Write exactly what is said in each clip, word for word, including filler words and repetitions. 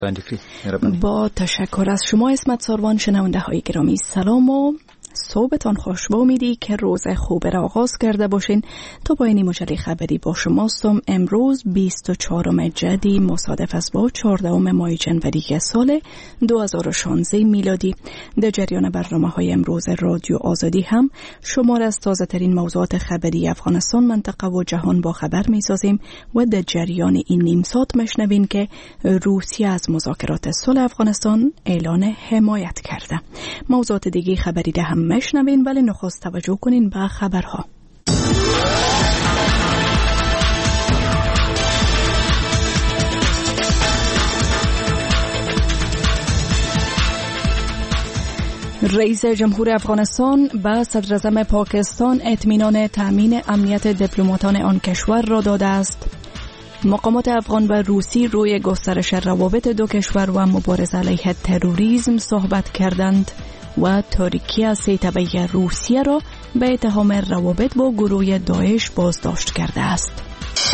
با تشکر از شما اسمت ساروان. شنونده های گرامی سلام و صبحتان خوش و امیدی که روز خوب را آغاز کرده باشین. تا پایانی مجله خبری با شماستم. امروز بیست و چهارم جدی مصادف است با چهاردهم ماه جنوری سال دو هزار و شانزده میلادی. در جریان برنامه‌های امروز رادیو آزادی هم شمار از تازه ترین موضوعات خبری افغانستان، منطقه و جهان با خبر می‌سازیم و در جریان این نیم ساعت مشنوین که روسیه از مذاکرات صلح افغانستان اعلان حمایت کرده. موضوعات دیگه خبری ده هم مشنوین، ولی نخست توجه کنین به خبرها. رئیس جمهور افغانستان به صدر اعظم پاکستان اطمینان تأمین امنیت دیپلماتان آن کشور را داده است. مقامات افغان و روسی روی گسترش روابط دو کشور و مبارزه علیه تروریسم صحبت کردند و ترکیه سه تبعه روسیه را به اتهام روابط با گروه داعش بازداشت کرده است.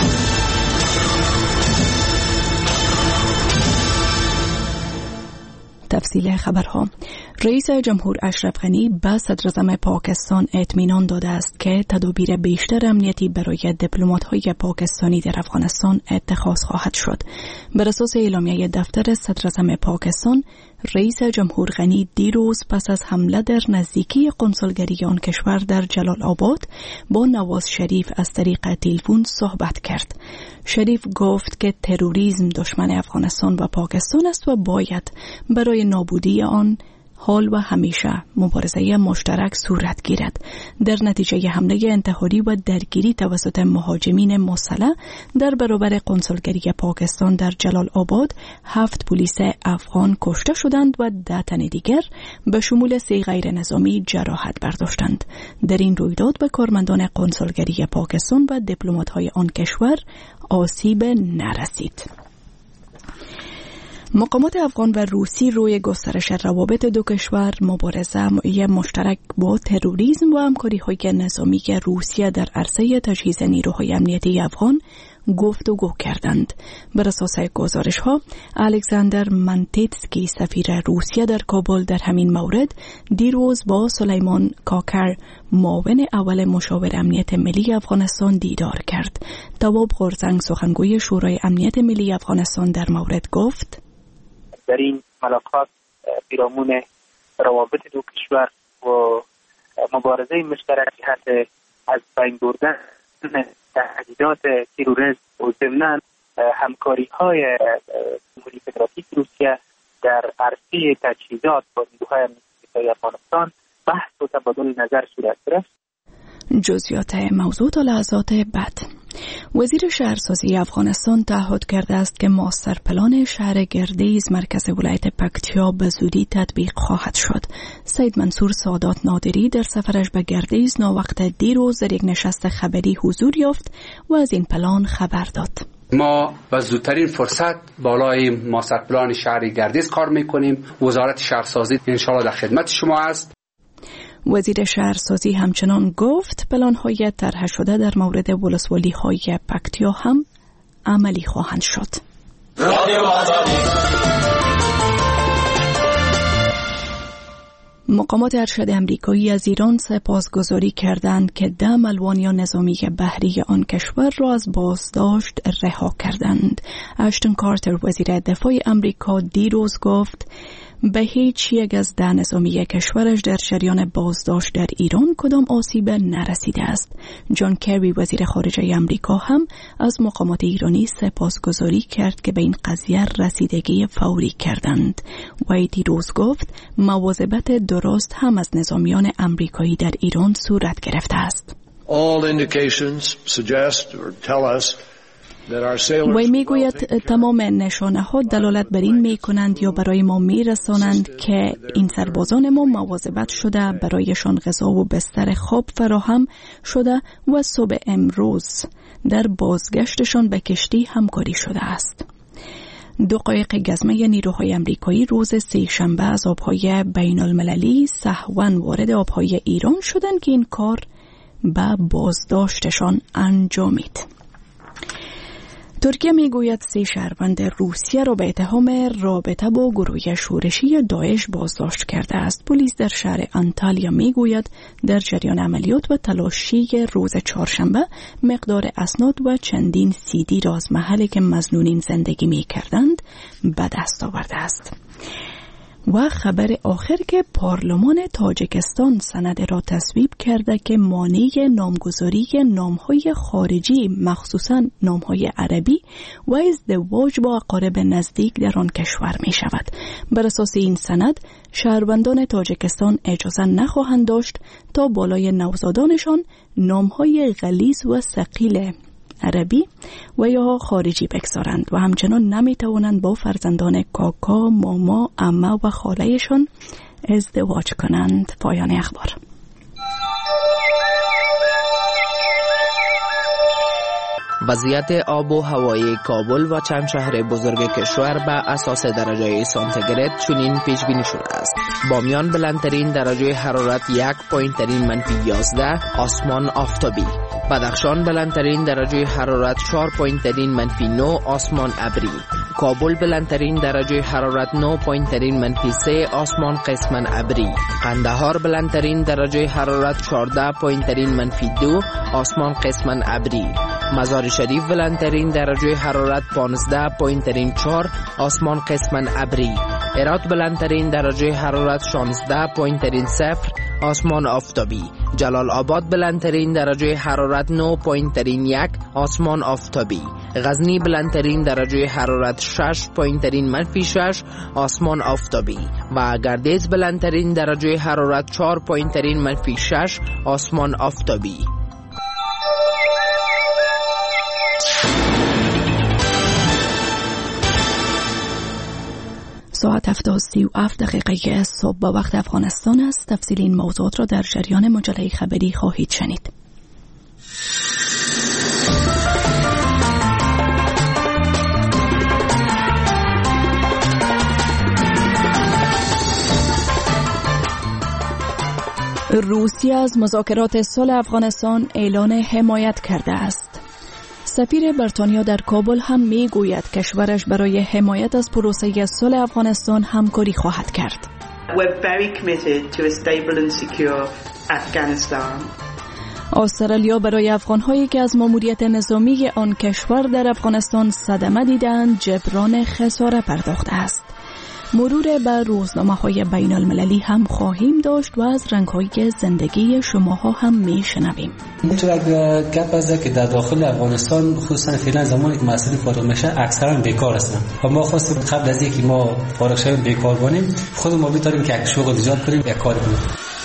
تفصیل خبرها. رئیس جمهور اشرف غنی به صدر اعظم پاکستان اطمینان داده است که تدابیر بیشتر امنیتی برای دیپلمات‌های پاکستانی در افغانستان اتخاذ خواهد شد. بر اساس اعلامیه دفتر صدر اعظم پاکستان، رئیس جمهور غنی دیروز پس از حمله در نزدیکی قنصلگری آن کشور در جلال آباد با نواز شریف از طریق تلفن صحبت کرد. شریف گفت که تروریسم دشمن افغانستان و پاکستان است و باید برای نابودی آن حال و همیشه مبارزه مشترک صورت گیرد. در نتیجه حمله انتحاری و درگیری توسط مهاجمین مسلح در برابر قنصلگری پاکستان در جلال آباد، هفت پلیس افغان کشته شدند و ده تن دیگر به شمول سه غیر نظامی جراحت برداشتند. در این رویداد به کارمندان قنصلگری پاکستان و دیپلمات‌های آن کشور آسیب نرسید. مقامات افغان و روسی روی گسترش روابط دو کشور، مبارزه مشترک با تروریسم و همکاری‌های نظامی روسیه در عرصه تجهیز نیروهای امنیتی افغان گفتگو کردند. بر اساس گزارش‌ها، الکساندر منتیتسکی سفیر روسیه در کابل در همین مورد دیروز با سلیمان کاکر معاون اول مشاور امنیت ملی افغانستان دیدار کرد. تواب قرزنگ سخنگوی شورای امنیت ملی افغانستان در مورد گفت: در این ملاقات پیرامون روابط دو کشور و مبارزه مشترک جهت از بین بردن تهدیدات تروریسم و ضمن همکاری‌های جمهوری فدراتیو روسیه در عرصه تجهیزات با نیروهای امنیتی افغانستان بحث و تبادل نظر صورت گرفت. جزئیات موضوع تا لحظات بعد. وزیر شهرسازی افغانستان تعهد کرده است که ماستر پلان شهر گردیز مرکز ولایت پکتیا به زودی تطبیق خواهد شد. سید منصور سادات نادری در سفرش به گردیز ناوقت دیروز در یک نشست خبری حضور یافت و از این پلان خبر داد. ما به زودترین فرصت بالای ماستر پلان شهر گردیز کار میکنیم. وزارت شهرسازی انشاءالله در خدمت شما است. وزیر شهرسازی همچنان گفت پلان‌های طرح شده در مورد ولسوالی‌های پکتیا هم عملی خواهند شد. مقامات ارشد امریکایی از ایران سپاسگزاری کردند که ده ملوانی نظامی بحری آن کشور را از بازداشت رها کردند. اشتون کارتر وزیر دفاع امریکا دیروز گفت به هیچ یک از ده نظامی کشورش در جریان بازداشت در ایران کدام آسیب نرسیده است. جان کری وزیر خارجه امریکا هم از مقامات ایرانی سپاسگزاری کرد که به این قضیه رسیدگی فوری کردند. وی دیروز گفت مواظبت درست هم از نظامیان امریکایی در ایران صورت گرفته است. All indications suggest or tell us وی میگوید تمام نشانه ها دلالت بر این می کنند یا برای ما می رسانند که این سربازان ما مواظبت شده، برایشان غذا و بستر خواب فراهم شده و صبح امروز در بازگشتشان به کشتی همکاری شده است. دو قایق گزمه نیروهای امریکایی روز سه شنبه از آبهای بین المللی سهواً وارد آبهای ایران شدند که این کار به بازداشتشان انجامید. ترکیه میگوید سه شهروند روسیه را به اتهام رابطه با گروه شورشی داعش بازداشت کرده است. پلیس در شهر انتالیا میگوید در جریان عملیات و تلاشی روز چهارشنبه مقدار اسناد و چندین سیدی را از محلی که مظنونین زندگی میکردند به دست آورده است. و خبر آخر که پارلمان تاجیکستان سند را تصویب کرده که مانع نامگذاری نامهای خارجی مخصوصاً نامهای عربی و ازدواج با اقارب نزدیک در آن کشور می شود. بر اساس این سند شهروندان تاجیکستان اجازه نخواهند داشت تا بالای نوزادانشان نامهای غلیظ و ثقیل عربی و یا خارجی بگذارند و همچنان نمی توانند با فرزندان کاکا، ماما، عمه و خالهشان ازدواج کنند. پایان اخبار. وضعیت آب و هوای کابل و چند شهر بزرگ کشور به اساس درجه سانتیگراد چنین پیش بینی شده است: بامیان بلندترین درجه حرارت یک پایینترین منفی یازده، آسمان آفتابی. بدخشان بلندترین درجه حرارت چهار پایینترین منفی نه، آسمان ابری. کابل بلندترین درجه حرارت نه پایینترین منفی سه، آسمان قسماً ابری. قندهار بلندترین درجه حرارت چهارده پایینترین منفی دو، آسمان قسماً ابری. مزار شریف بلندترین درجه حرارت پانزده پایینترین چهار، آسمان قسماً ابری. هرات بلندترین درجه حرارت شانزده پایینترین صفر، آسمان آفتابی. جلال آباد بلندترین درجه حرارت نه پایینترین یک، آسمان آفتابی. غزنی بلندترین درجه حرارت شش پایینترین منفی شش، آسمان آفتابی. و گردیز بلندترین درجه حرارت چهار پایینترین منفی شش، آسمان آفتابی. ساعت هفت و سی و هفت دقیقه صبح به وقت افغانستان است. تفصیل این موضوعات را در جریان مجله خبری خواهید شنید. روسیه از مذاکرات صلح افغانستان اعلان حمایت کرده است. سفیر بریتانیا در کابل هم می گوید کشورش برای حمایت از پروسه صلح افغانستان همکاری خواهد کرد. We're very committed to a stable and secure Afghanistan. استرالیا برای افغان‌هایی که از ماموریت نظامی آن کشور در افغانستان صدمه دیدند جبران خسارت پرداخته است. مرور به روزنامه‌های بین المللی هم خواهیم داشت و از رنگ‌های زندگی شماها هم می‌شنویم. اینطور اگر گپ از که در داخل افغانستان خصوصا فعلا زمانی که مسئله فارغ میشه اکثرا بیکار هستن و ما خواستیم قبل از اینکه ما فارغ شویم بیکار باشیم خود ما بیتاریم که یک شغل ایجاد کنیم یک کار کنیم.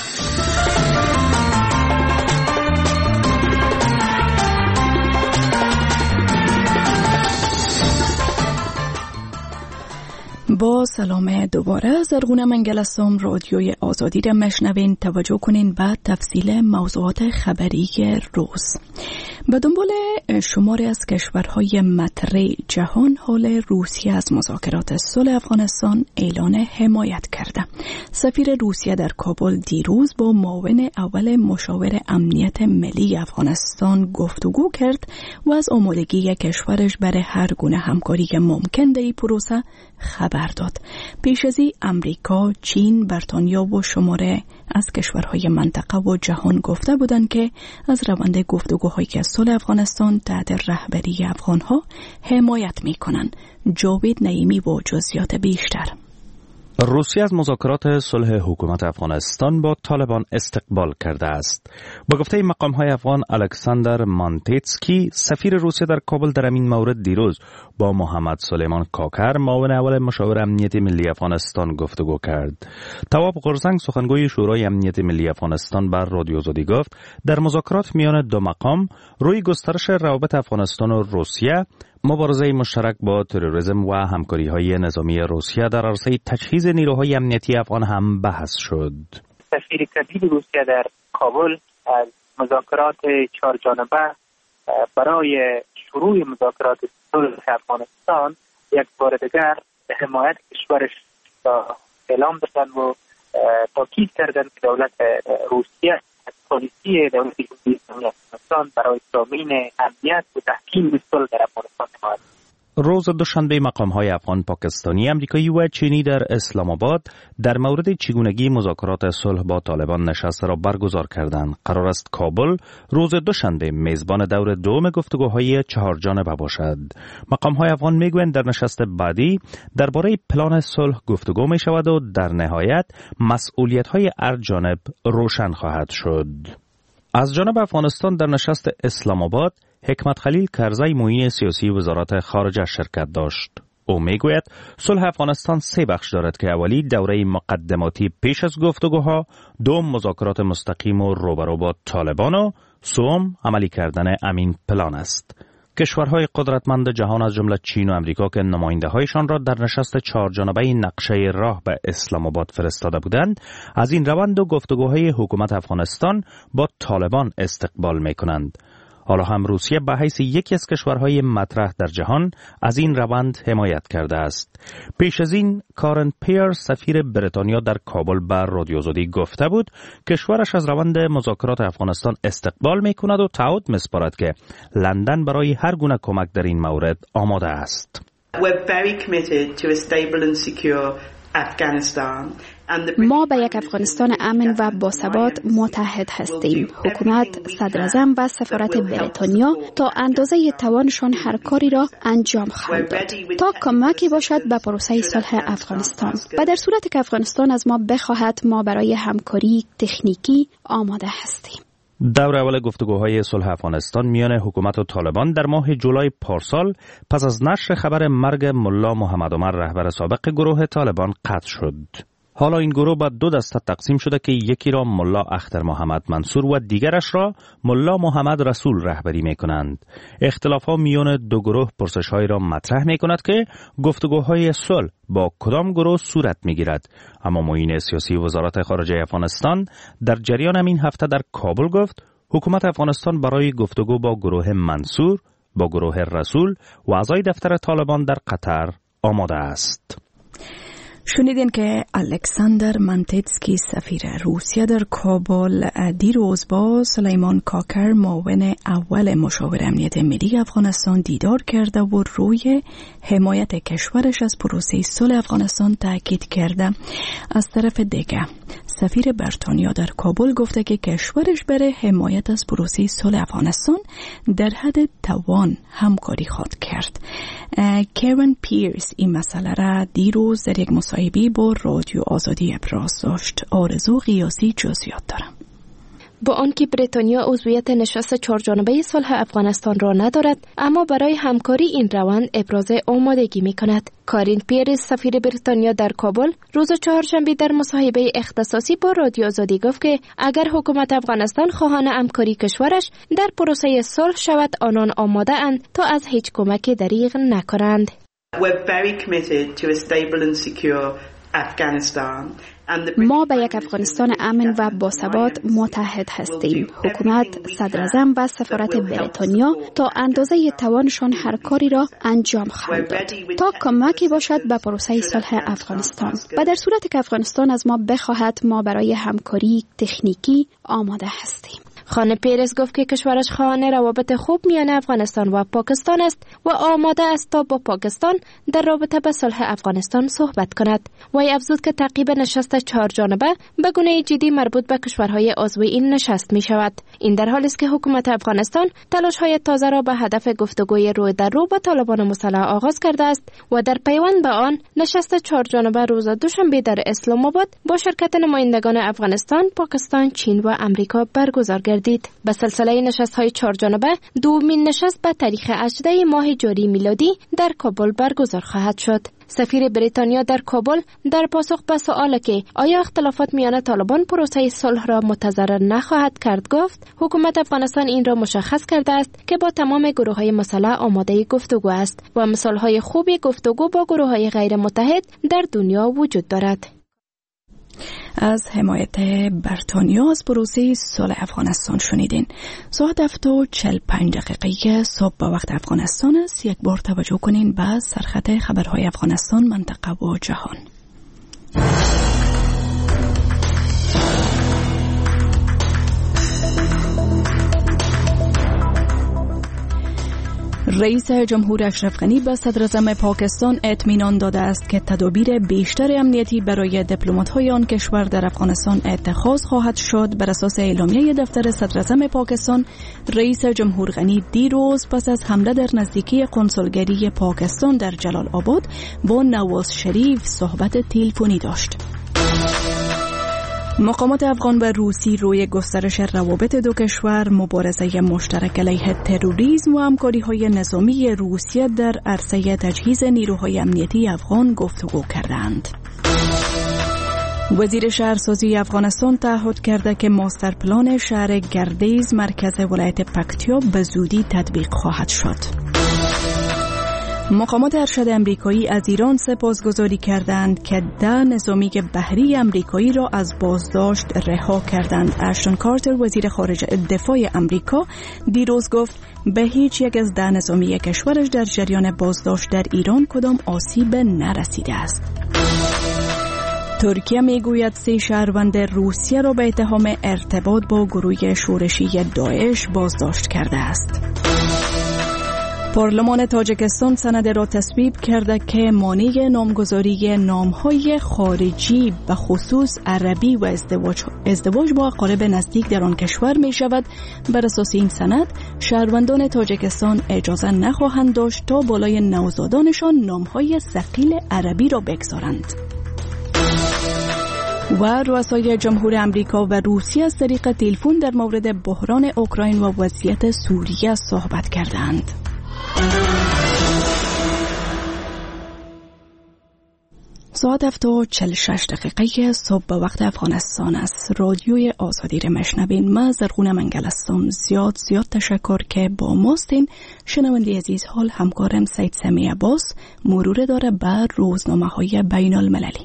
با سلام دوباره، زرغونه منگلستان رادیوی آزادی را مشنوین. توجه کنین به تفصیل موضوعات خبری روز. به دنبال شماری از کشورهای مطرح جهان، حال روسیه از مذاکرات صلح افغانستان اعلان حمایت کرده. سفیر روسیه در کابل دیروز با معاون اول مشاور امنیت ملی افغانستان گفتگو کرد و از آمادگی کشورش برای هر گونه همکاری ممکن در این پروسه خبر داد. پیش از این امریکا، چین، بریتانیا و شماره از کشورهای منطقه و جهان گفته بودند که از روند گفتگوهای که صلح افغانستان تحت رهبری افغانها حمایت می‌کنند. جاوید نعیمی و جزئیات بیشتر. روسیه از مذاکرات صلح حکومت افغانستان با طالبان استقبال کرده است. با گفته مقام‌های افغان، الکساندر مانتیتسکی سفیر روسیه در کابل در این مورد دیروز با محمد سلیمان کاکر معاون اول مشاور امنیت ملی افغانستان گفتگو کرد. تواب قرزنگ سخنگوی شورای امنیت ملی افغانستان بر رادیو آزادی گفت در مذاکرات میان دو مقام روی گسترش روابط افغانستان و روسیه، مبارزه مشترک با تروریسم و همکاری‌های نظامی روسیه در عرصه تجهیز نیروهای امنیتی افغان هم بحث شد. سفیر کبیر روسیه در کابل از مذاکرات چهار جانبه برای شروع مذاکرات صلح افغانستان یک بار دیگر حمایت کشورش اعلام دادن و تاکید کردن که دولت روسیه پالیسی دولت جمهوری اسلامی افغانستان برای تامین امنیت و تحکیم صلح در افغانستان حمایت. روز دوشنبه مقام‌های افغان پاکستانی، امریکایی و چینی در اسلام آباد در مورد چگونگی مذاکرات صلح با طالبان نشست را برگزار کردند. قرار است کابل روز دوشنبه میزبان دور دوم گفتگوهای چهار جانبه باشد. مقام‌های افغان میگویند در نشست بعدی درباره پلان صلح گفتگو می شود و در نهایت مسئولیت‌های هر جانب روشن خواهد شد. از جانب افغانستان در نشست اسلام آباد حکمت خلیل کرزی معین سیاسی وزارت خارجه شرکت داشت. او میگوید صلح افغانستان سه بخش دارد که اولی دوره مقدماتی پیش از گفتگوها، دوم مذاکرات مستقیم و روبرو با طالبان و سوم عملی کردن امین پلان است. کشورهای قدرتمند جهان از جمله چین و امریکا که نماینده‌هایشان را در نشست چهار جانبه نقشه راه به اسلام آباد فرستاده بودند، از این روند و گفتگوهای حکومت افغانستان با طالبان استقبال می‌کنند. حالا هم روسیه به حیث یکی از کشورهای مطرح در جهان از این روند حمایت کرده است. پیش از این کارن پیر سفیر بریتانیا در کابل به رادیو آزادی گفته بود کشورش از روند مذاکرات افغانستان استقبال می‌کند و تعهد می‌سپارد که لندن برای هر گونه کمک در این مورد آماده است. We're very committed to a stable and secure Afghanistan. ما به یک افغانستان امن و باثبات متحد هستیم. حکومت، صدراعظم و سفارت بریتانیا تا اندازه توانشان هر کاری را انجام خواهند داد تا کمکی باشد به پروسه صلح افغانستان. و در صورتی که افغانستان از ما بخواهد، ما برای همکاری تکنیکی آماده هستیم. دور اول گفتگوهای صلح افغانستان میان حکومت و طالبان در ماه جولای پارسال پس از نشر خبر مرگ ملا محمد عمر رهبر سابق گروه طالبان قطع شد. حالا این گروه با دو دسته تقسیم شده که یکی را ملا اختر محمد منصور و دیگرش را ملا محمد رسول رهبری می کنند. اختلاف ها میان دو گروه پرسش های را مطرح می کند که گفتگوهای صلح با کدام گروه صورت می گیرد. اما معین سیاسی وزارت خارجه افغانستان در جریان همین هفته در کابل گفت حکومت افغانستان برای گفتگو با گروه منصور، با گروه رسول و اعضای دفتر طالبان در قطر آماده است. شنیدین که الکساندر مانتیتسکی سفیر روسیه در کابل دیروز با سلیمان کاکر معاون اول مشاور امنیت ملی افغانستان دیدار کرده و روی حمایت کشورش از پروسه صلح افغانستان تاکید کرده. از طرف دیگه سفیر بریتانیا در کابل گفته که کشورش برای حمایت از پروسه صلح افغانستان در حد توان همکاری خواهد کرد. کارن پیرس این مسئله را دیروز در یک مصاحبه با رادیو آزادی ابراز داشت. آرزو قیاسی جزئیات دارم. با آنکه بریتانیا عضویت نشست چهارجانبه صلح افغانستان را ندارد، اما برای همکاری این روند ابراز آمادگی می‌کند. کارین پیرس سفیر بریتانیا در کابل روز چهارشنبه در مصاحبه اختصاصی با رادیو آزادی گفت که اگر حکومت افغانستان خواهان همکاری کشورش در پروسه صلح شود، آنان آماده اند تا از هیچ کمکی دریغ نکنند. We're very committed to a stable and secure Afghanistan. ما به یک افغانستان امن و باثبات متحد هستیم. حکومت، صدراعظم و سفارت بریتانیا تا اندازه توانشان هر کاری را انجام خواهند داد تا کمکی باشد به پروسه صلح افغانستان. و در صورتی که افغانستان از ما بخواهد، ما برای همکاری تکنیکی آماده هستیم. خانه پیرس گفت که کشورش خواهان روابط خوب میان افغانستان و پاکستان است و آماده است تا با پاکستان در رابطه به صلح افغانستان صحبت کند. وی افزود که تعقیب نشست چهار جانبه به گونه جدی مربوط به کشورهای عضو این نشست می شود. این در حالی است که حکومت افغانستان تلاش‌های تازه را به هدف گفتگوی روی در رو با طالبان مسلح آغاز کرده است و در پیوند به آن نشست چهار جانبه روز دوشنبه در اسلام آباد با شرکت نمایندگان افغانستان، پاکستان، چین و امریکا برگزار گردید. به سلسله نشست‌های چهار جانبه دومین نشست به تاریخ هجدهم ماه جاری میلادی در کابل برگزار خواهد شد. سفیر بریتانیا در کابل در پاسخ به سؤال که آیا اختلافات میان طالبان پروسه صلح را متضرر نخواهد کرد گفت حکومت افغانستان این را مشخص کرده است که با تمام گروه‌های مسلح آماده گفتگو است و مثال‌های خوبی گفتگو با گروه‌های غیر متحد در دنیا وجود دارد. از حمایت بریتانیا از پروسه صلح افغانستان شنیدین. ساعت هفت و چهل و پنج دقیقه صبح با وقت افغانستان است. یک بار توجه کنین به سرخط خبرهای افغانستان، منطقه و جهان. رئیس جمهور اشرف غنی به صدر اعظم پاکستان اطمینان داده است که تدابیر بیشتر امنیتی برای دیپلمات‌های آن کشور در افغانستان اتخاذ خواهد شد. بر اساس اعلامیه دفتر صدر اعظم پاکستان، رئیس جمهور غنی دیروز پس از حمله در نزدیکی کنسولگری پاکستان در جلال آباد با نواز شریف صحبت تلفنی داشت. مقامات افغان و روسی روی گسترش روابط دو کشور، مبارزه مشترک علیه تروریسم و همکاری‌های نظامی روسیه در عرصه تجهیز نیروهای امنیتی افغان گفتگو کردند. وزیر شهرسازی افغانستان تعهد کرده که ماستر پلان شهر گردیز مرکز ولایت پکتیا به زودی تطبیق خواهد شد. مقامات ارشد امریکایی از ایران سپاسگزاری کردند که ده نظامی بحری امریکایی را از بازداشت رها کردند. اشتون کارتر وزیر خارجه دفاع امریکا دیروز گفت به هیچ یک از ده نظامی کشورش در جریان بازداشت در ایران کدام آسیب نرسیده است. ترکیه میگوید سه شهروند روسیه را به اتهام ارتباط با گروه شورشی داعش بازداشت کرده است. پارلمان تاجیکستان سند را تصویب کرده که مانع نامگذاری نام‌های خارجی به خصوص عربی و ازدواج, ازدواج با اقارب نزدیک در آن کشور می شود. بر اساس این سند شهروندان تاجیکستان اجازه نخواهند داشت تا بالای نوزادانشان نام‌های ثقیل عربی را بگذارند. و رؤسای جمهور امریکا و روسیه از طریق تلفن در مورد بحران اوکراین و وضعیت سوریه صحبت کردند. ساعت هفت و چهل و شش دقیقه صبح به وقت افغانستان است. رادیوی آزادی را میشنوین. من زرغون منگل هستم. زیاد زیاد تشکر که با ماستین. شنونده عزیز، حال همکارم سید سمی عباس مرور داره بر روزنامه های بین المللی.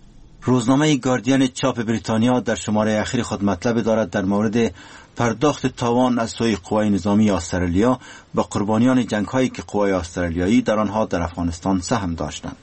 روزنامه گاردین چاپ بریتانیا در شماره اخیر خود مطلب دارد در مورد پرداخت تاوان از سوی قوای نظامی استرالیا به قربانیان جنگ‌هایی که قوای استرالیایی در آنها در افغانستان سهم داشتند.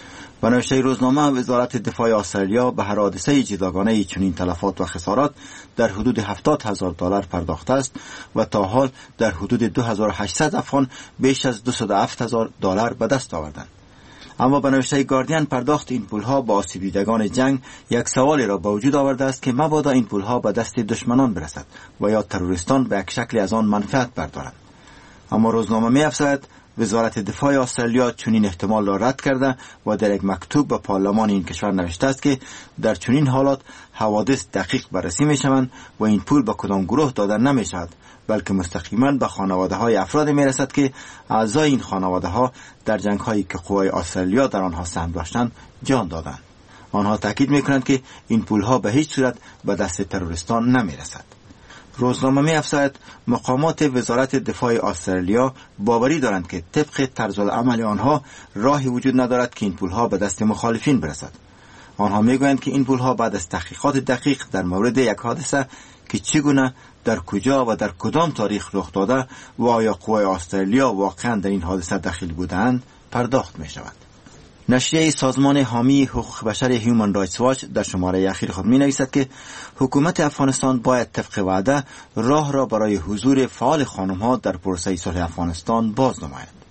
به نوشته روزنامه، وزارت دفاع استرالیا به هر حادثه جداگانه چنین تلفات و خسارات در حدود هفتاد هزار دلار پرداخته است و تا حال در حدود دو هزار و هشتصد افغان بیش از دویست و هفت هزار دلار به دست آوردند. اما به نوشته گاردین، پرداخت این پولها با آسیب دیدگان جنگ یک سوالی را به وجود آورده است که مبادا این پولها به دست دشمنان برسد و یا تروریستان به یک شکلی از آن منفعت بردارند. اما روزنامه می‌افزاید وزارت دفاع استرالیا چنین احتمال را رد کرده و در یک مکتوب به پارلمان این کشور نوشته است که در چنین حالات حوادث دقیق بررسی می‌شوند و این پول به کدام گروه داده نمی‌شود، بلکه مستقیما به خانواده‌های افراد می‌رسد که اعضای این خانواده‌ها در جنگ‌هایی که قوای استرالیا در آنها سهم داشتند جان دادند. آنها تاکید می‌کنند که این پول‌ها به هیچ صورت به دست تروریستان نمی‌رسد. روزنامه می‌افزاید مقامات وزارت دفاع استرالیا باوری دارند که طبق طرز العمل آنها راهی وجود ندارد که این پول‌ها به دست مخالفین برسد. آنها می‌گویند که این پول‌ها بعد از تحقیقات دقیق در مورد یک حادثه که چگونه، در کجا و در کدام تاریخ رخ داده و آیا قوای استرالیا واقعا در این حادثه دخیل بودند پرداخت می‌شود. نشریه سازمان حامی حقوق بشر هیومن رایتس واچ در شماره اخیر خود می‌نویسد که حکومت افغانستان باید طبق وعده راه را برای حضور فعال خانم‌ها در پروسه صلح افغانستان باز نماید.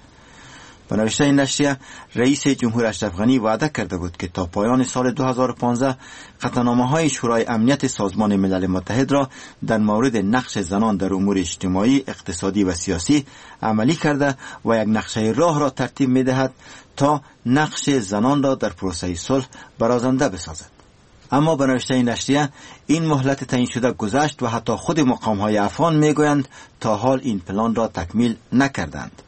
به نوشته این نشریه، رئیس جمهور اشرف غنی وعده کرده بود که تا پایان سال دو هزار و پانزده قطعنامه‌های شورای امنیت سازمان ملل متحد را در مورد نقش زنان در امور اجتماعی، اقتصادی و سیاسی عملی کرده و یک نقشه راه را ترتیب می‌دهد تا نقش زنان را در پروسه صلح برازنده بسازد. اما به نوشته این نشریه، این مهلت تعیین شده گذشت و حتی خود مقام‌های افغان می‌گویند تا حال این پلان را تکمیل نکردند.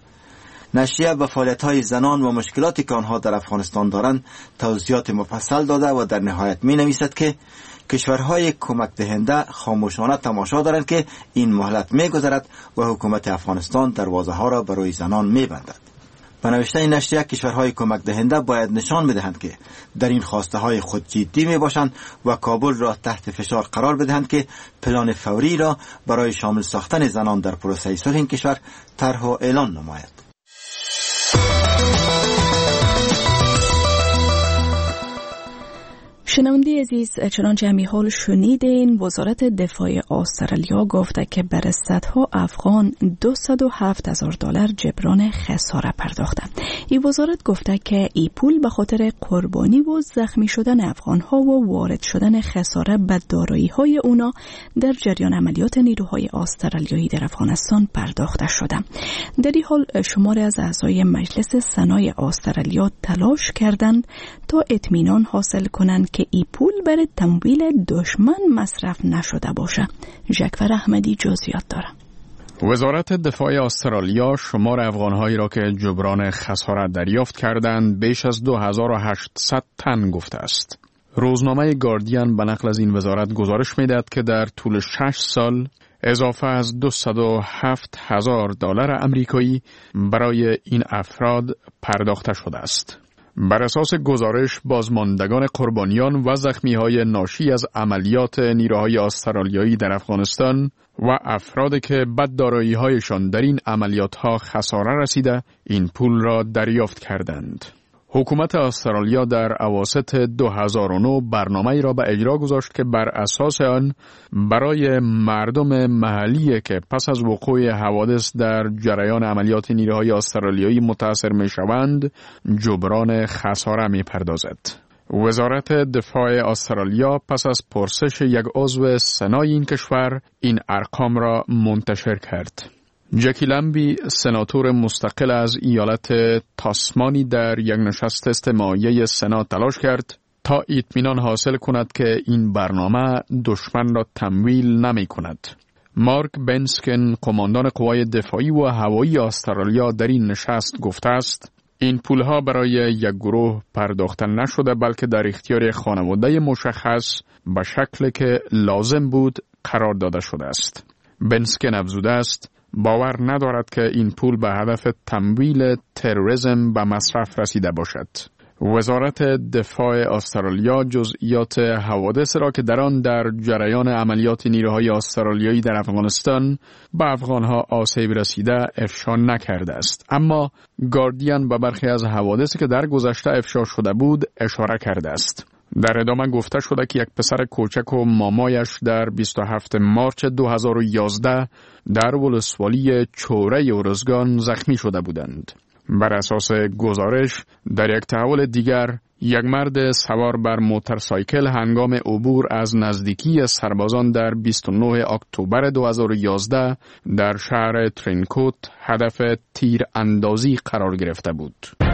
نشریه به فعالیت‌های زنان و مشکلاتی که آنها در افغانستان دارند توضیحات مفصل داده و در نهایت می‌نویسد که کشورهای کمک دهنده خاموشانه تماشا دارند که این مهلت می‌گذرد و حکومت افغانستان دروازه‌ها را برای زنان می‌بندد. به نوشته این نشریه، کشورهای کمک دهنده باید نشان بدهند که در این خواسته‌های خود جدی میباشند و کابل را تحت فشار قرار بدهند که پلان فوری را برای شامل ساختن زنان در پروسه صلح این کشور طرح و اعلان نماید. شنونده عزیز، چنانچه همی حال شنیدین، وزارت دفاع استرالیا گفته که بر صدها افغان دویست و هفت هزار دلار جبران خسارت پرداخته. این وزارت گفته که این پول به خاطر قربانی و زخمی شدن افغان ها و وارد شدن خسارت به دارایی های اونا در جریان عملیات نیروهای استرالیایی در افغانستان پرداخته شده. در این حال شماری از اعضای مجلس سنای استرالیا تلاش کردند تا اطمینان حاصل کنند که این پول برای تمویل دشمن مصرف نشده باشه. جکفر احمدی جزئیات داره. وزارت دفاع استرالیا شمار افغان‌هایی را که جبران خسارت دریافت کردند بیش از دو هزار و هشتصد تن گفته است. روزنامه گاردین به نقل از این وزارت گزارش می‌دهد که در طول شش سال اضافه از دویست و هفت هزار دلار آمریکایی برای این افراد پرداخته شده است. بر اساس گزارش، بازماندگان قربانیان و زخمی‌های ناشی از عملیات نیروهای استرالیایی در افغانستان و افرادی که بد دارایی‌هایشان در این عملیات‌ها خساره رسیده، این پول را دریافت کردند. حکومت استرالیا در اواسط دو هزار و نه برنامه‌ای را به اجرا گذاشت که بر اساس آن برای مردم محلی که پس از وقوع حوادث در جریان عملیات نیروهای استرالیایی متاثر می‌شوند، جبران خساره می‌پردازد. وزارت دفاع استرالیا پس از پرسش یک عضو سنای این کشور این ارقام را منتشر کرد. جکی لمبی، سناتور مستقل از ایالت تاسمانی، در یک نشست استماعی سنا تلاش کرد تا اطمینان حاصل کند که این برنامه دشمن را تمویل نمی کند. مارک بنسکن، قماندان قوای دفاعی و هوایی استرالیا، در این نشست گفته است این پولها برای یک گروه پرداخته نشده بلکه در اختیار خانواده مشخص به شکلی که لازم بود قرار داده شده است. بنسکن افزوده است باور ندارد که این پول به هدف تمویل تروریسم به مصرف رسیده باشد. وزارت دفاع استرالیا جزئیات حوادث را که در آن در جریان عملیات نیروهای استرالیایی در افغانستان به افغانها آسیب رسیده افشا نکرده است، اما گاردین به برخی از حوادثی که در گذشته افشا شده بود اشاره کرده است. در ادامه گفته شده که یک پسر کوچک و مامایش در بیست و هفتم مارچ دو هزار و یازده در ولسوالی چوره ارزگان زخمی شده بودند. بر اساس گزارش، در یک تحول دیگر، یک مرد سوار بر موتورسایکل هنگام عبور از نزدیکی سربازان در بیست و نه اکتبر دو هزار و یازده در شهر ترینکوت هدف تیر اندازی قرار گرفته بود.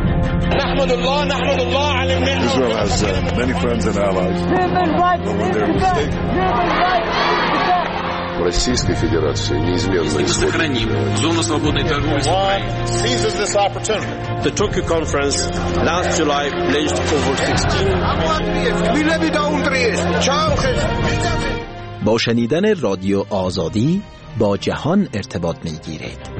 نحمد الله نحمد الله على النعمة. Israel has uh, many friends and allies. Российской Федерации неизменно сохраним зону свободной торговли с Украиной. Seizes this opportunity. The Tokyo conference last July pledged over sixteen. با شنیدن رادیو آزادی با جهان ارتباط می‌گیرید.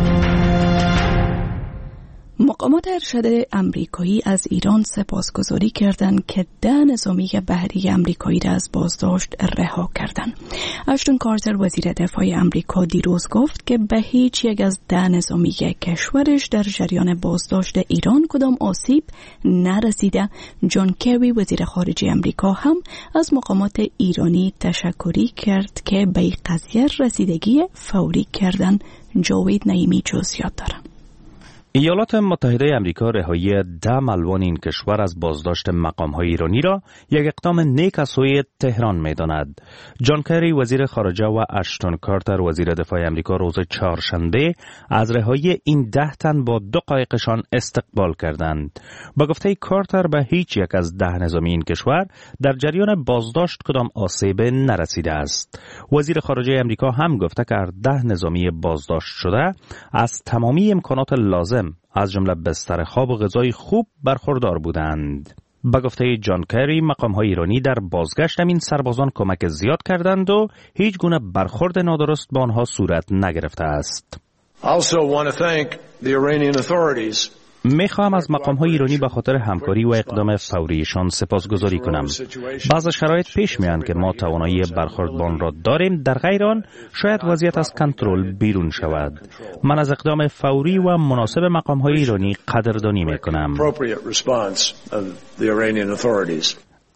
مقامات ارشد امریکایی از ایران سپاسگزاری کردند که ده نظامی بحری امریکایی را از بازداشت رها کردند. اشتون کارتر وزیر دفاع امریکا دیروز گفت که به هیچ یک از ده نظامی کشورش در جریان بازداشت ایران کدام آسیب نرسیده. جان کری وزیر خارجه امریکا هم از مقامات ایرانی تشکری کرد که به این قضیه رسیدگی فوری کردند. جاوید نعیمی جزئیات دارد. ایالات متحده امریکا رهایی ده ملوان این کشور از بازداشت مقام‌های ایرانی را یک اقدام نیک از سوی تهران می‌داند. جان کری وزیر خارجه و اشتون کارتر وزیر دفاع امریکا روز چهارشنبه از رهایی این ده تن با دو قایقشان استقبال کردند. با گفته کارتر به هیچ یک از ده نظامی این کشور در جریان بازداشت کدام آسیب نرسیده است. وزیر خارجه امریکا هم گفته که ده نظامی بازداشت شده از تمامی امکانات لازم از جمله بستر خواب و غذای خوب برخوردار بودند. به گفته جان کری مقام‌های ایرانی در بازگشت این سربازان کمک زیاد کردند و هیچ گونه برخورد نادرست با آنها صورت نگرفته است. Also want to thank the Iranian authorities. میخواهم از مقام‌های ایرانی به خاطر همکاری و اقدام فوریشان سپاسگزاری کنم. بعض شرایط پیش می‌آید که ما توانایی برخورد با آن را داریم، در غیر آن شاید وضعیت از کنترل بیرون شود. من از اقدام فوری و مناسب مقام‌های ایرانی قدردانی می‌کنم.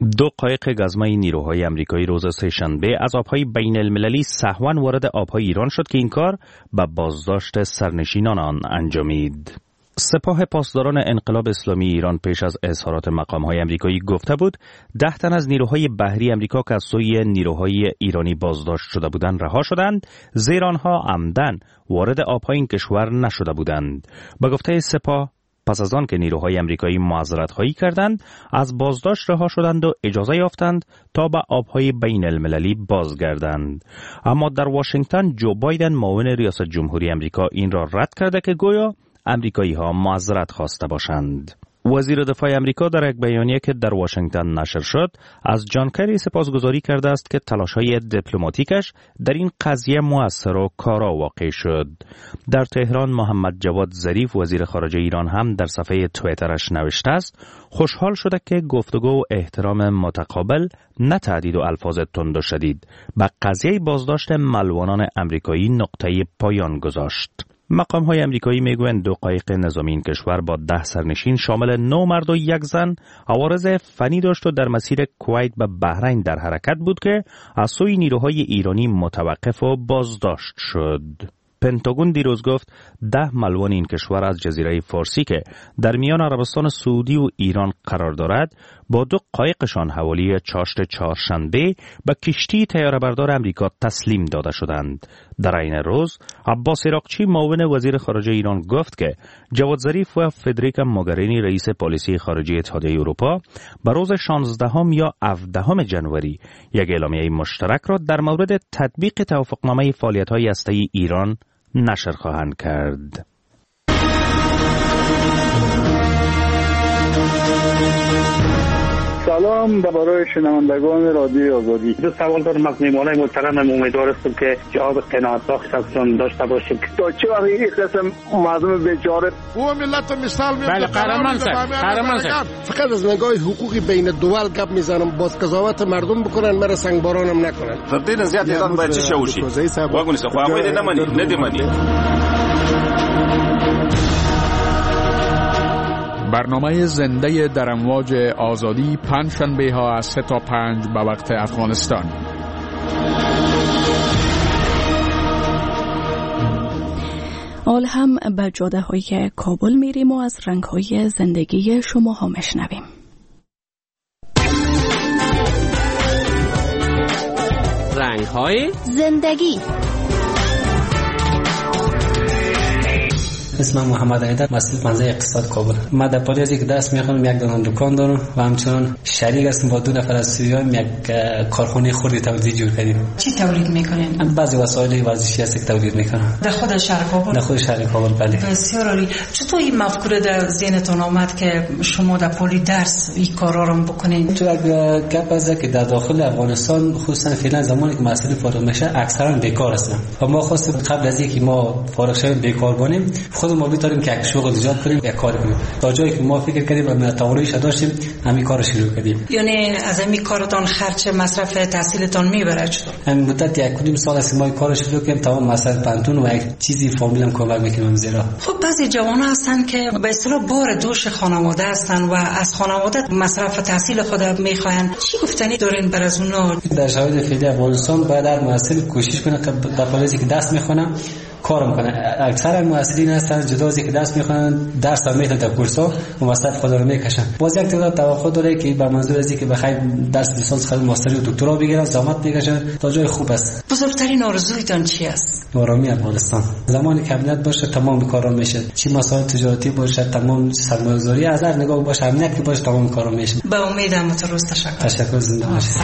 دو قایق گازمای نیروهای آمریکایی روز سه‌شنبه از آبهای بین المللی سهواً وارد آبهای ایران شد که این کار به بازداشت سرنشینان آن انجامید. سپاه پاسداران انقلاب اسلامی ایران پیش از اظهارات مقام‌های آمریکایی گفته بود ده تن از نیروهای بحری آمریکا که از سوی نیروهای ایرانی بازداشت شده بودند رها شدند، زیرا آنها عمدن وارد آبهای این کشور نشده بودند. به گفته سپاه پس از آن که نیروهای آمریکایی معذرت‌خواهی کردند، از بازداشت رها شدند و اجازه یافتند تا به آبهای بین المللی بازگردند. اما در واشنگتن جو بایدن معاون ریاست جمهوری آمریکا این را رد کرده که گویا آمریکایی ها معذرت خواسته باشند. وزیر دفاع آمریکا در یک بیانیه که در واشنگتن نشر شد از جان کری سپاسگزاری کرده است که تلاش‌های دیپلماتیکش در این قضیه مؤثر و کارا واقع شد. در تهران محمد جواد ظریف وزیر خارجه ایران هم در صفحه توییترش نوشته است خوشحال شده که گفتگو و احترام متقابل نه تهدید و الفاظ تند و شدید به قضیه بازداشت ملوانان آمریکایی نقطه پایان گذاشت. مقام های امریکایی میگویند دو قایق نظامی این کشور با ده سرنشین شامل نه مرد و یک زن عوارض فنی داشت و در مسیر کویت به بحرین در حرکت بود که از سوی نیروهای ایرانی متوقف و بازداشت شد. پنتاگون دیروز گفت ده ملوان این کشور از جزیره فارسی که در میان عربستان سعودی و ایران قرار دارد با دو قایقشان حوالی چاشت چهارشنبه به کشتی طیاره‌بردار امریکا تسلیم داده شدند. در این روز عباس عراقچی معاون وزیر خارجه ایران گفت که جواد ظریف و فدریکا موگرینی رئیس پالیسی خارجه اتحادیه اروپا به روز شانزدهم یا هفدهم ژانویه یک اعلامیه مشترک را در مورد تطبیق توافقنامه فعالیت‌های هسته‌ای ایران نشر خواهند کرد. سلام درباره شنوندگان رادیو آزادی. دو سوال دارم از میهمانان محترم. امیدوار هستم که جواب قناعت بخشتون داشته باشیم. تا چه وقت این قسم مردم بیچاره او ملت مثال میاد. بله قهرمان صاحب، قهرمان صاحب. فقط از نگاه حقوقی بین دول گپ میزنم، باز قضاوت مردم بکنن، مرا سنگبارانم نکنن. تبدیل زیاد ایران باید چه شوشی. واگونی سه خو باید نمانی، ندیمانی. برنامه زنده در امواج آزادی پنج شنبه ها از سه تا پنج به وقت افغانستان. حال هم به جاده های کابل میریم و از رنگ های زندگی شما ها مشنویم. رنگ های زندگی. اسمم محمد عیدر، مسئول پنزه اقتصاد کابل. ما در پالی از یک دست میخوام یک دانه دکان دارم و همچنان شریک هستم با دو نفر از سوریان یک کارخانه خردی تولیدی جور کردیم. چی تولید میکنین؟ بعضی وسایل ورزشی هست که تولید میکنم. در خود شهر کابل؟ در خود شهر کابل بله. بسیار عالی. چطور این مفکوره در ذهنتون آمد که شما در پالی درس این کارا رو بکنین؟ تو یک گپ است که در داخل افغانستان خصوصا فعلا زمانی که مسئله فارغ میشه اکثرا بیکار هستن. و ما خواستیم قبل از اینکه ما فارغ شویم بیکار باشیم خود ما بیتاریم که یک شغل ایجاد کنیم، یک کار کنیم. تا جایی که ما فکر کردیم و تواناییش داشتیم همین کارو شروع کردیم. یعنی از همین کارتون خرج مصرف تحصیلتون میبره چطور؟ همین مدت یک کدوم سال است ما کارو شروع کردیم، تمام مصرف پنتون و یک چیزی فامیلم کمک میکنم زیرا. خب بعضی جوان‌ها هستن که به اصطلاح بار دوش خانواده هستن و از خانواده مصرف تحصیل خود میخواین. چی گفتنی دارین بر از اونها؟ در شرایط فعلی افغانستان باید هر محصل کوشش کنه که در پالیسی که دست میخونه کار میکنه. اکثر محصلین هستن جدا از اینکه درس میخونن درس هم میتونن در کورس‌ها و مصرف خود رو میکشن. باز یک تعداد توقع داره که به منظور از اینکه بخیر درس لیسانس خود ماستری و دکترا بگیرن زحمت میکشن تا جای خوب است. بزرگترین آرزویتون چی است؟ آرامی افغانستان. زمانی که امنیت باشه تمام کارا میشه. چی مسائل تجارتی باشه، تمام سرمایه‌گذاری از هر نگاه باشه، امنیت که باشه تمام کارا میشه. به امیدم متروز تشکر. تشکر، زنده باشید.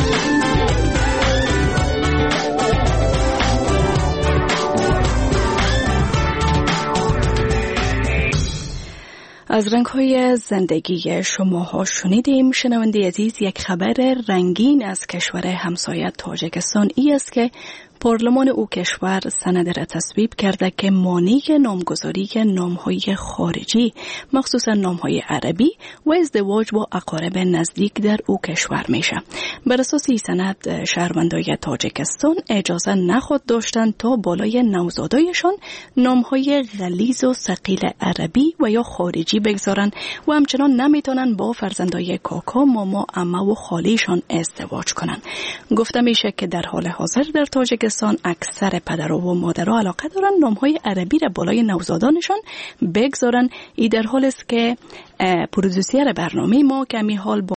از رنگ‌های زندگی شماها شنیدیم. شنونده عزیز، یک خبر رنگین از کشور همسایه تاجیکستان ای است که پارلمان او کشور سند را تصویب کرده که مانع نامگذاری نامهای خارجی مخصوصا نامهای عربی و ازدواج با اقارب نزدیک در او کشور میشه. بر اساس این سند شهروندای تاجیکستان اجازه نخود داشتند تا بالای نوزادایشان نامهای غلیظ و ثقیل عربی و یا خارجی بگذارن و همچنان نمیتونن با فرزندای کاکا، ماما، عمه و خالیشان ازدواج کنن. گفته میشه که در حال حاضر در تاجیکستان اکثر پدرها و مادرها علاقه دارن نامهای عربی را بالای نوزادانشان بگذارن. ای در حال است که پرودوسر برنامه ما که می حال با